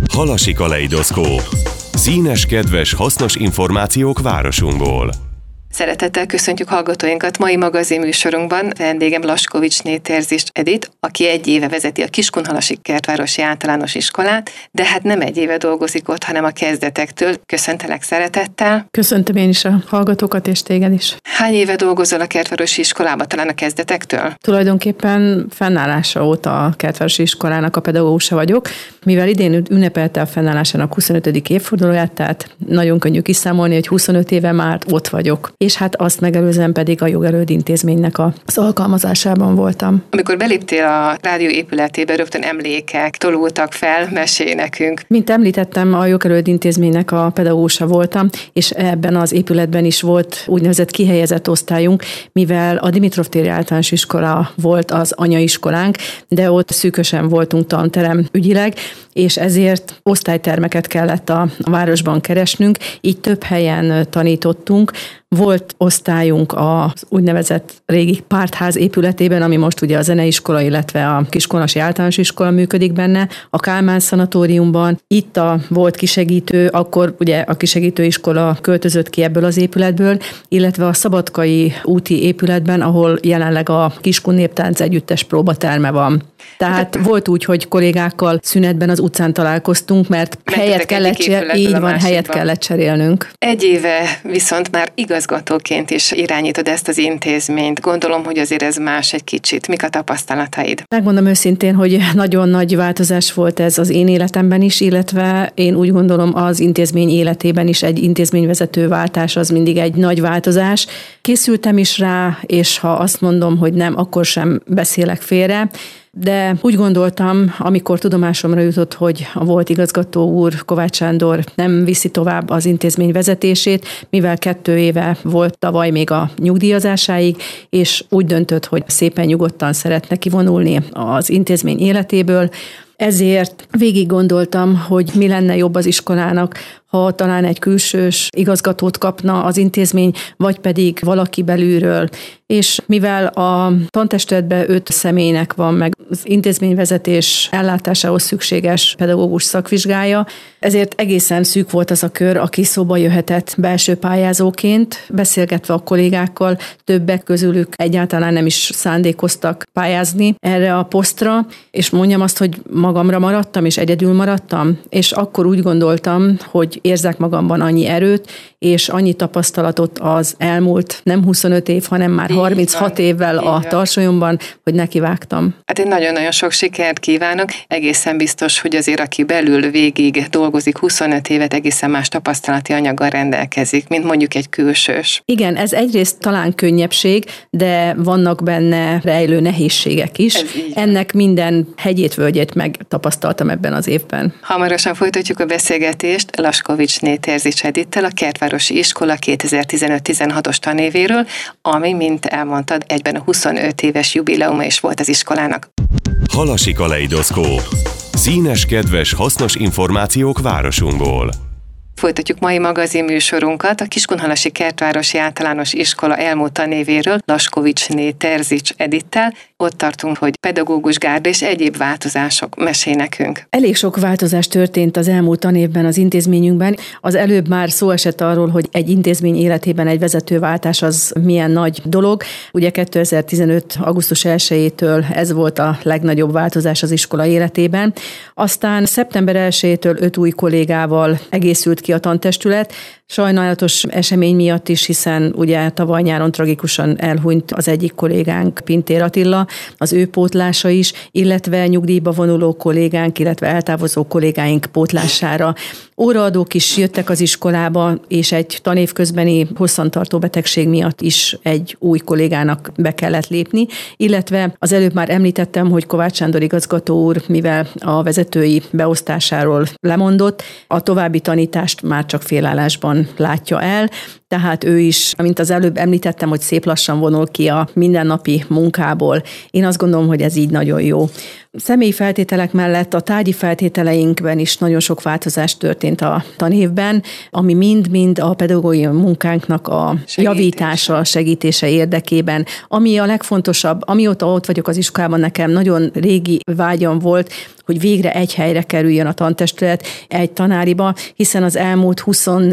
Halasi kaleidoszkóp. Színes, kedves, hasznos információk városunkból. Szeretettel köszöntjük hallgatóinkat mai magazinműsorunkban. Vendégem Laskovicsné Terzics Edit, aki 1 éve vezeti a Kiskunhalasi Kertvárosi Általános Iskolát, de hát nem 1 éve dolgozik ott, hanem a kezdetektől. Köszöntelek szeretettel. Köszöntöm én is a hallgatókat és téged is. Hány éve dolgozol a Kertvárosi Iskolában, talán a kezdetektől? Tulajdonképpen fennállása óta a Kertvárosi Iskolának a pedagógusa vagyok, mivel idén ünnepelte a fennállásának 25. évfordulóját, tehát nagyon könnyű kiszámolni, hogy 25 éve már ott vagyok. És hát azt megelőzően pedig a Jogerőd intézménynek az alkalmazásában voltam. Amikor beléptél a rádió épületébe, rögtön emlékek tolultak fel, mesélj nekünk. Mint említettem, a Jogerőd intézménynek a pedagógusa voltam, és ebben az épületben is volt úgynevezett kihelyezett osztályunk, mivel a Dimitrov téri általános iskola volt az anyaiskolánk, de ott szűkösen voltunk tanterem ügyileg, és ezért osztálytermeket kellett a városban keresnünk, így több helyen tanítottunk. Volt osztályunk az úgynevezett régi pártház épületében, ami most ugye a zeneiskola, illetve a Kiskunhalasi Általános Iskola működik benne, a Kálmán szanatóriumban. Itt volt kisegítő, akkor ugye a kisegítő iskola költözött ki ebből az épületből, illetve a Szabadkai úti épületben, ahol jelenleg a Kiskun Néptánc Együttes próbaterme van. Tehát volt úgy, hogy kollégákkal szünetben az utcán találkoztunk, mert helyet kellett cserélnünk. 1 éve viszont már igazgatóként is irányítod ezt az intézményt. Gondolom, hogy azért ez más egy kicsit. Mik a tapasztalataid? Megmondom őszintén, hogy nagyon nagy változás volt ez az én életemben is, illetve én úgy gondolom az intézmény életében is egy intézményvezető váltás az mindig egy nagy változás. Készültem is rá, és ha azt mondom, hogy nem, akkor sem beszélek félre. De úgy gondoltam, amikor tudomásomra jutott, hogy a volt igazgató úr, Kovács Sándor nem viszi tovább az intézmény vezetését, mivel 2 éve volt tavaly még a nyugdíjazásáig, és úgy döntött, hogy szépen nyugodtan szeretne kivonulni az intézmény életéből. Ezért végig gondoltam, hogy mi lenne jobb az iskolának, ha talán egy külsős igazgatót kapna az intézmény, vagy pedig valaki belülről. És mivel a tantestületben 5 személynek van meg az intézményvezetés ellátásához szükséges pedagógus szakvizsgája, ezért egészen szűk volt az a kör, aki szóba jöhetett belső pályázóként, beszélgetve a kollégákkal, többek közülük egyáltalán nem is szándékoztak pályázni erre a posztra, és mondjam azt, hogy magamra maradtam, és egyedül maradtam, és akkor úgy gondoltam, hogy érzek magamban annyi erőt, és annyi tapasztalatot az elmúlt nem 25 év, hanem már 36 évvel a tarsolyomban, hogy nekivágtam. Hát én nagyon-nagyon sok sikert kívánok. Egészen biztos, hogy azért aki belül végig dolgozik 25 évet, egészen más tapasztalati anyaggal rendelkezik, mint mondjuk egy külsős. Igen, ez egyrészt talán könnyebbség, de vannak benne rejlő nehézségek is. Ennek minden hegyét, völgyét megtapasztaltam ebben az évben. Hamarosan folytatjuk a beszélgetést Laskovicsné Terzics Edittel, a Kertvárosi Iskola 2015-16-os tanévéről, ami, mint elmondtad, egyben a 25 éves jubileuma is volt az iskolának. Halasi kaleidoszkóp. Színes, kedves, hasznos információk városunkból. Folytatjuk mai magazinműsorunkat a Kiskunhalasi Kertvárosi Általános Iskola elmúlt tanévéről Laskovicsné Terzics Edittel. Ott tartunk, hogy pedagógus gárda és egyéb változások. Mesélj nekünk. Elég sok változás történt az elmúlt tanévben az intézményünkben. Az előbb már szó esett arról, hogy egy intézmény életében egy vezetőváltás az milyen nagy dolog. Ugye 2015. augusztus 1-től ez volt a legnagyobb változás az iskola életében. Aztán szeptember 1-től 5 új kollégával egészült ki a tantestület, sajnálatos esemény miatt is, hiszen ugye tavaly nyáron tragikusan elhunyt az egyik kollégánk, Pintér Attila, az ő pótlása is, illetve nyugdíjba vonuló kollégánk, illetve eltávozó kollégáink pótlására. Óraadók is jöttek az iskolába, és egy tanév közbeni hosszantartó betegség miatt is egy új kollégának be kellett lépni, illetve az előbb már említettem, hogy Kovács Sándor igazgató úr, mivel a vezetői beosztásáról lemondott, a további tanítást már csak félállásban látja el, tehát ő is, mint az előbb említettem, hogy szép lassan vonul ki a mindennapi munkából. Én azt gondolom, hogy ez így nagyon jó. személyi feltételek mellett a tárgyi feltételeinkben is nagyon sok változás történt a tanévben, ami mind-mind a pedagógiai munkánknak a javítása, segítése érdekében. Ami a legfontosabb, amióta ott vagyok az iskolában, nekem nagyon régi vágyam volt, hogy végre egy helyre kerüljön a tantestület, egy tanáriba, hiszen az elmúlt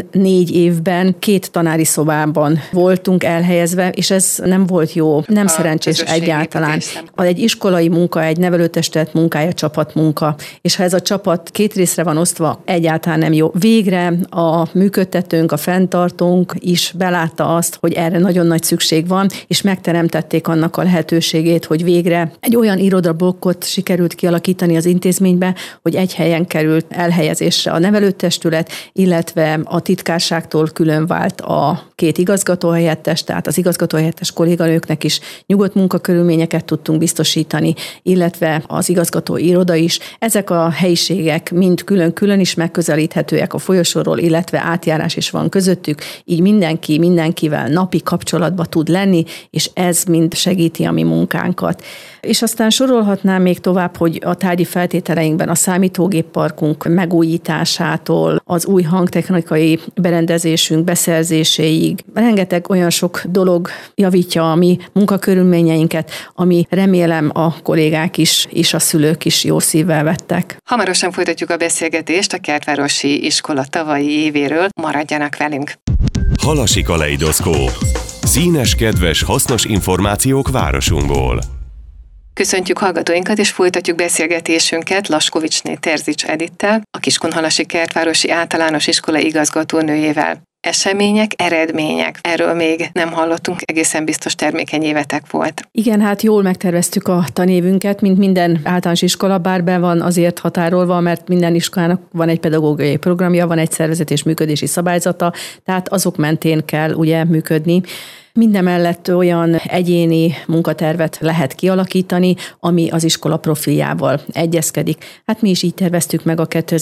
24 évben 2 tanári szobában voltunk elhelyezve, és ez nem volt jó, nem szerencsés egyáltalán. Egy iskolai munka, egy nevelőtestület munkája csapatmunka, és ha ez a csapat 2 részre van osztva, egyáltalán nem jó. Végre a működtetőnk, a fenntartónk is belátta azt, hogy erre nagyon nagy szükség van, és megteremtették annak a lehetőségét, hogy végre egy olyan irodablokkot sikerült kialakítani az intézménybe, hogy egy helyen került elhelyezésre a nevelőtestület, illetve a titkárságtól külön vált a 2 igazgatóhelyettes, tehát az igazgatóhelyettes kolléganőknek is nyugodt munkakörülményeket tudtunk biztosítani, illetve az igazgató iroda is. Ezek a helyiségek mind külön-külön is megközelíthetőek a folyosóról, illetve átjárás is van közöttük, így mindenki mindenkivel napi kapcsolatba tud lenni, és ez mind segíti a mi munkánkat. És aztán sorolhatnám még tovább, hogy a tárgyi feltételeinkben a számítógépparkunk megújításától az új hangtechnikai berendezésünk beszerzéséig rengeteg olyan sok dolog javítja a mi munkakörülményeinket, ami remélem a kollégák is, és a szülők is jó szívvel vettek. Hamarosan folytatjuk a beszélgetést a Kertvárosi Iskola tavalyi évéről. Maradjanak velünk! Halasi kaleidoszkóp. Színes, kedves, hasznos információk városunkból. Köszöntjük hallgatóinkat, és folytatjuk beszélgetésünket Laskovicsné Terzics Edittel, a Kiskunhalasi Kertvárosi Általános Iskola igazgatónőjével. Események, eredmények. Erről még nem hallottunk, egészen biztos termékeny évetek volt. Igen, hát jól megterveztük a tanévünket, mint minden általános iskola, bár be van azért határolva, mert minden iskolának van egy pedagógiai programja, van egy szervezet és működési szabályzata, tehát azok mentén kell ugye működni. Mindemellett olyan egyéni munkatervet lehet kialakítani, ami az iskola profiljával egyezkedik. Hát mi is így terveztük meg a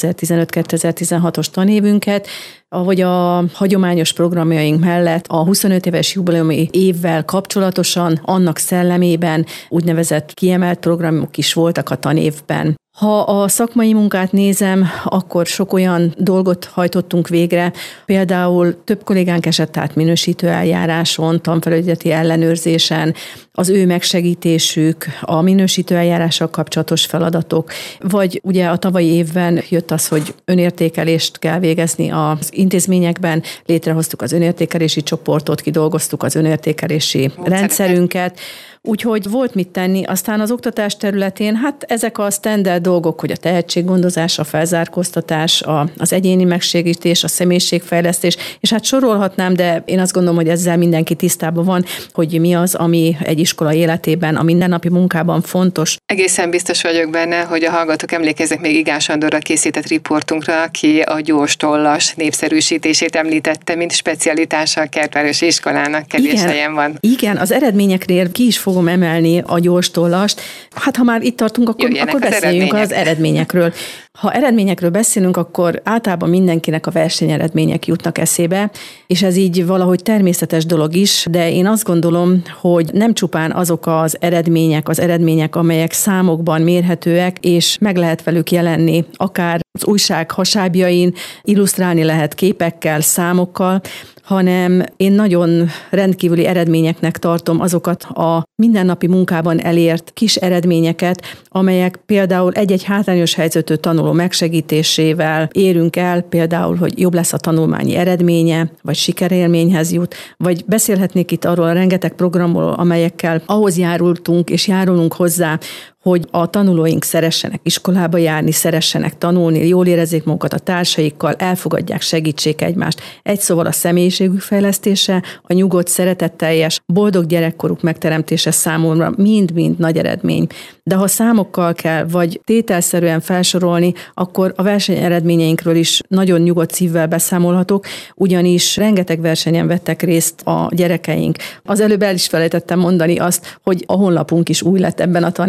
2015-2016-os tanévünket, ahogy a hagyományos programjaink mellett a 25 éves jubileumi évvel kapcsolatosan, annak szellemében úgynevezett kiemelt programok is voltak a tanévben. Ha a szakmai munkát nézem, akkor sok olyan dolgot hajtottunk végre, például több kollégánk esett át minősítő eljáráson, tanfelügyeleti ellenőrzésen, az ő megsegítésük, a minősítő eljárással kapcsolatos feladatok, vagy ugye a tavalyi évben jött az, hogy önértékelést kell végezni az intézményekben, létrehoztuk az önértékelési csoportot, kidolgoztuk az önértékelési rendszerünket, úgyhogy volt mit tenni. Aztán az oktatás területén, hát ezek a standard dolgok, hogy a tehetséggondozás, a felzárkóztatás, az egyéni megsegítés, a személyiségfejlesztés, és hát sorolhatnám, de én azt gondolom, hogy ezzel mindenki tisztában van, hogy mi az, ami egy iskola életében, a mindennapi munkában fontos. Egészen biztos vagyok benne, hogy a hallgatók emlékeznek még Igán Sándorral készített riportunkra, aki a gyors tollas népszerűsítését említette, mint specialitása a Kertvárosi Iskolának, kevés helyen van. Igen, az eredményeknél ki is fogom emelni a gyors tollast. Hát ha már itt tartunk, akkor beszéljünk az eredményekről. Ha eredményekről beszélünk, akkor általában mindenkinek a versenyeredmények jutnak eszébe, és ez így valahogy természetes dolog is, de én azt gondolom, hogy nem csupán azok az eredmények, amelyek számokban mérhetőek, és meg lehet velük jelenni, akár az újság hasábjain, illusztrálni lehet képekkel, számokkal, hanem én nagyon rendkívüli eredményeknek tartom azokat a mindennapi munkában elért kis eredményeket, amelyek például egy-egy hátrányos helyzetű tanuló megsegítésével érünk el, például, hogy jobb lesz a tanulmányi eredménye, vagy sikerélményhez jut, vagy beszélhetnék itt arról a rengeteg programról, amelyekkel ahhoz járultunk és járulunk hozzá, hogy a tanulóink szeressenek iskolába járni, szeressenek tanulni, jól érezzék magukat a társaikkal, elfogadják, segítsék egymást. Egy szóval a személyiségük fejlesztése, a nyugodt, szeretetteljes, boldog gyerekkoruk megteremtése számomra mind-mind nagy eredmény. De ha számokkal kell, vagy tételszerűen felsorolni, akkor a verseny eredményeinkről is nagyon nyugodt szívvel beszámolhatok, ugyanis rengeteg versenyen vettek részt a gyerekeink. Az előbb el is felejtettem mondani azt, hogy a honlapunk is új lett ebben a tanévben.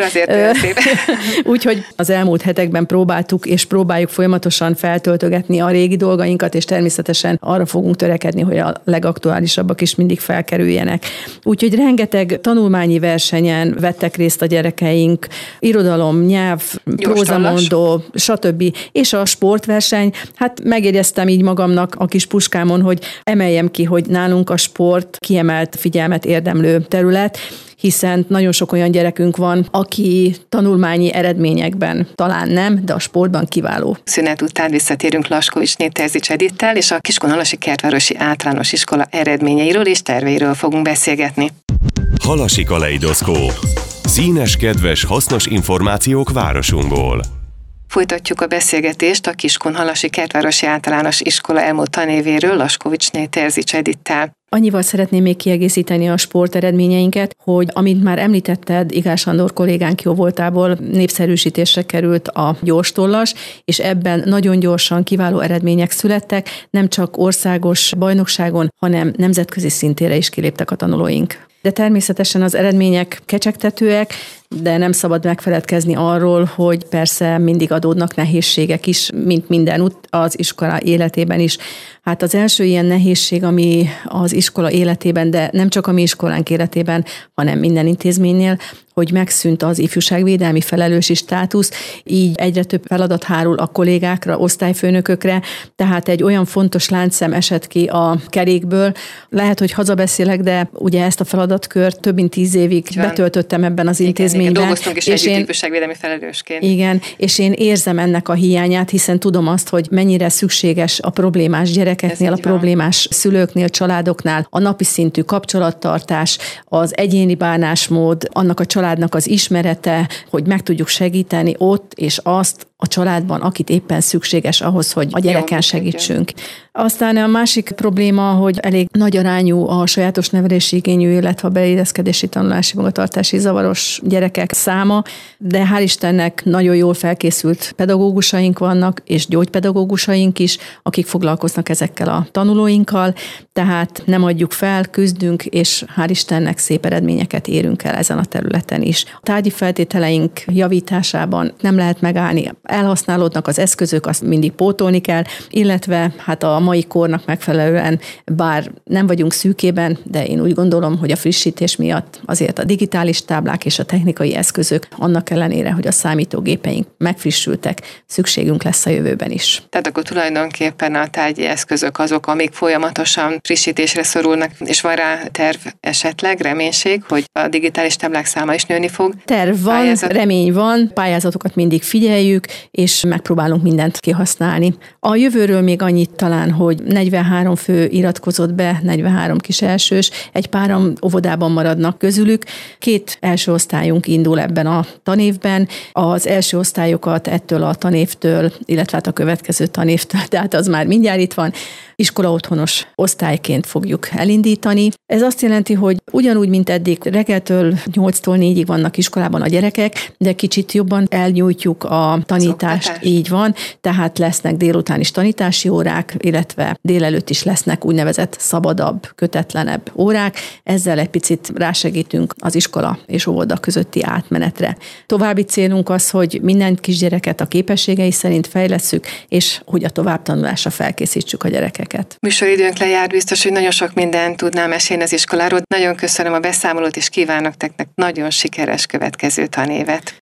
azért olyan szép. Úgyhogy az elmúlt hetekben próbáltuk és próbáljuk folyamatosan feltöltögetni a régi dolgainkat, és természetesen arra fogunk törekedni, hogy a legaktuálisabbak is mindig felkerüljenek. Úgyhogy rengeteg tanulmányi versenyen vettek részt a gyerekeink, irodalom, nyelv, prózamondó, stb. És a sportverseny, hát megjegyeztem így magamnak a kis puskámon, hogy emeljem ki, hogy nálunk a sport kiemelt figyelmet érdemlő terület, hiszen nagyon sok olyan gyerekünk van, aki tanulmányi eredményekben talán nem, de a sportban kiváló. Szünet után visszatérünk Laskovicsné Terzics Edittel, és a Kiskunhalasi Kertvárosi Általános Iskola eredményeiről és terveiről fogunk beszélgetni. Halasi kaleidoszkóp. Színes, kedves, hasznos információk városunkból. Folytatjuk a beszélgetést a Kiskunhalasi Kertvárosi Általános Iskola elmúlt tanévéről Laskovicsné Terzics Edittel. Annyival szeretném még kiegészíteni a sport eredményeinket, hogy amit már említetted, Igás Sándor kollégánk jóvoltából népszerűsítésre került a gyorstollas, és ebben nagyon gyorsan kiváló eredmények születtek, nem csak országos bajnokságon, hanem nemzetközi szintére is kiléptek a tanulóink. De természetesen az eredmények kecsegtetőek, de nem szabad megfeledkezni arról, hogy persze mindig adódnak nehézségek is, mint mindenütt az iskola életében is. Hát az első ilyen nehézség, ami az iskola életében, de nem csak a mi iskolánk életében, hanem minden intézménynél, hogy megszűnt az ifjúságvédelmi felelősi státusz, így egyre több feladat hárul a kollégákra, osztályfőnökökre, tehát egy olyan fontos láncszem esett ki a kerékből. Lehet, hogy hazabeszélek, de ugye ezt a feladatkört több mint 10 évig betöltöttem ebben az intézményben. Igen, dolgoztunk is együtt ifjúságvédelmi felelősként. Igen, és én érzem ennek a hiányát, hiszen tudom azt, hogy mennyire szükséges a problémás gyerekeknél, a problémás szülőknél, családoknál a napi szintű kapcsolattartás, az egyéni bánásmód, annak a családnak az ismerete, hogy meg tudjuk segíteni ott és azt a családban, akit éppen szükséges ahhoz, hogy a gyereken segítsünk. Aztán a másik probléma, hogy elég nagy arányú a sajátos nevelési igényű, illetve a beilleszkedési tanulási magatartási zavaros gyerekek száma, de hál' Istennek nagyon jól felkészült pedagógusaink vannak, és gyógypedagógusaink is, akik foglalkoznak ezekkel a tanulóinkkal, tehát nem adjuk fel, küzdünk, és hál' Istennek szép eredményeket érünk el ezen a területen is. A tárgyi feltételeink javításában nem lehet megállni, elhasználódnak az eszközök, azt mindig pótolni kell, illetve hát a mai kornak megfelelően, bár nem vagyunk szűkében, de én úgy gondolom, hogy a frissítés miatt azért a digitális táblák és a technikai eszközök, annak ellenére, hogy a számítógépeink megfrissültek, szükségünk lesz a jövőben is. Tehát akkor tulajdonképpen a tárgyi eszközök azok, amik folyamatosan frissítésre szorulnak, és van rá terv esetleg, reménység, hogy a digitális táblák száma is nőni fog? Terv van, remény van, pályázatokat mindig figyeljük, és megpróbálunk mindent kihasználni. A jövőről még annyit talán, hogy 43 fő iratkozott be, 43 kis elsős, egy páran óvodában maradnak közülük. 2 első osztályunk indul ebben a tanévben. Az első osztályokat ettől a tanévtől, illetve a következő tanévtől, tehát az már mindjárt itt van, iskolaotthonos osztályként fogjuk elindítani. Ez azt jelenti, hogy ugyanúgy, mint eddig, reggeltől 8-tól 4-ig vannak iskolában a gyerekek, de kicsit jobban elnyújtjuk a tanítást, így van, tehát lesznek délután is tanítási órák, illetve délelőtt is lesznek úgynevezett szabadabb, kötetlenebb órák. Ezzel egy picit rásegítünk az iskola és óvoda közötti átmenetre. További célunk az, hogy minden kisgyereket a képességei szerint fejlesszük, és hogy a továbbtanulásra felkészítsük a gyerekeket. Műsoridőnk lejárt, biztos, hogy nagyon sok mindent tudnám mesélni az iskoláról. Nagyon köszönöm a beszámolót, és kívánok nektek nagyon sikeres következő tanévet.